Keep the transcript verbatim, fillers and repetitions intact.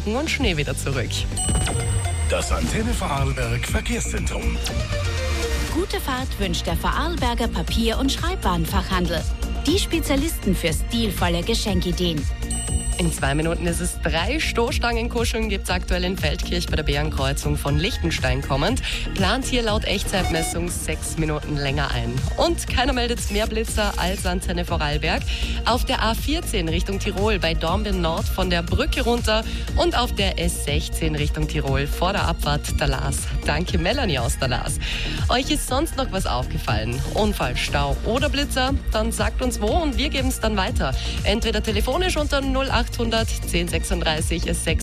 Regen und Schnee wieder zurück. Das Antenne Vorarlberg Verkehrszentrum. Gute Fahrt wünscht der Vorarlberger Papier- und Schreibwarenfachhandel. Die Spezialisten für stilvolle Geschenkideen. In zwei Minuten ist es drei Stoßstangenkuscheln gibt es aktuell in Feldkirch bei der Bärenkreuzung von Liechtenstein kommend. Plant hier laut Echtzeitmessung sechs Minuten länger ein. Und keiner meldet mehr Blitzer als Antenne Vorarlberg. Auf der A vierzehn Richtung Tirol bei Dornbirn Nord von der Brücke runter und auf der S sechzehn Richtung Tirol vor der Abfahrt der Lars. Danke Melanie aus der Lars. Euch ist sonst noch was aufgefallen? Unfall, Stau oder Blitzer? Dann sagt uns wo und wir geben es dann weiter. Entweder telefonisch unter null acht hundert zehn sechsunddreißig sechs